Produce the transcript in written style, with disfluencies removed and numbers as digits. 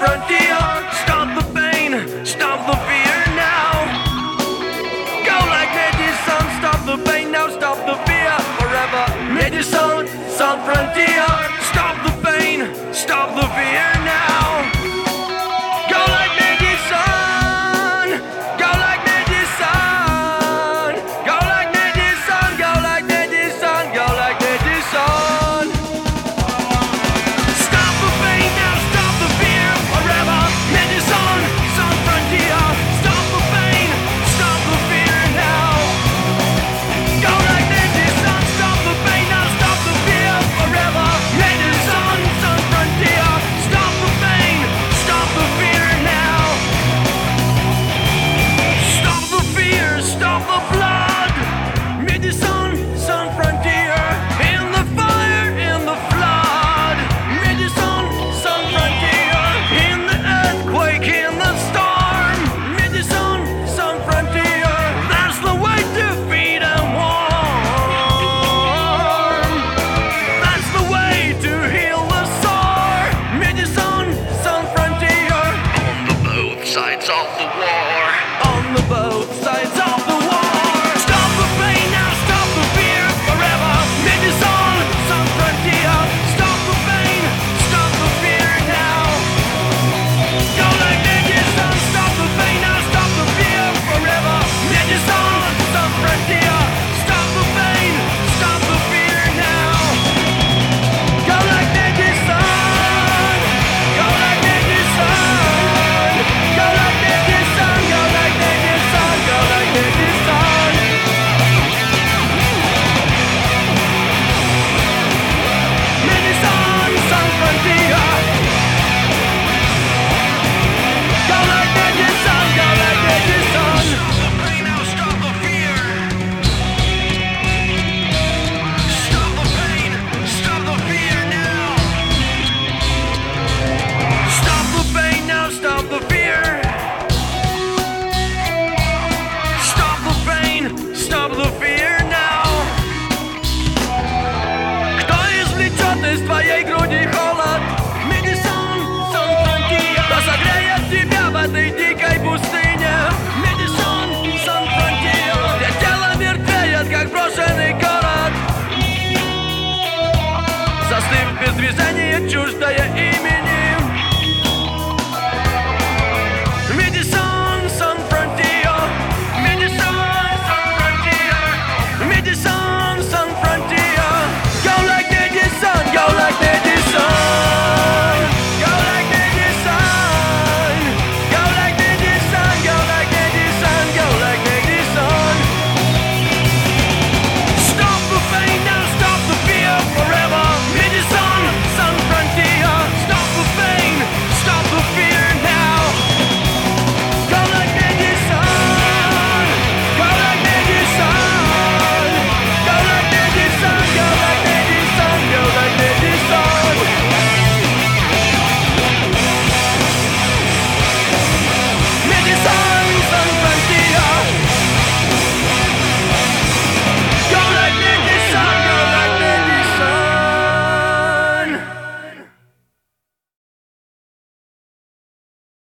frontier. Stop the pain, stop the fear now. Go like Medicine, stop the pain now, stop the fear forever. Medicine, Sun Frontier. Stop the pain, stop the fear now. Go like Medicine, go like Medicine, go like Medicine, go like Medicine, go like Medicine. Stop the pain now, stop the fear forever. Medicine, Sun Frontier. Stop the pain, stop the fear now. Go like Medicine, stop the pain now, stop the fear forever. Medicine, Sun Frontier. Stop the pain, stop the fear now. Stop the fear, stop the blood. Medicine, Sun Frontier. In the fire, in the flood. Medicine, Sun Frontier. In the earthquake, in the storm. Medicine, Sun Frontier. That's the way to feed and warm. That's the way to heal the sore. Medicine, Sun Frontier. On the both sides of the war.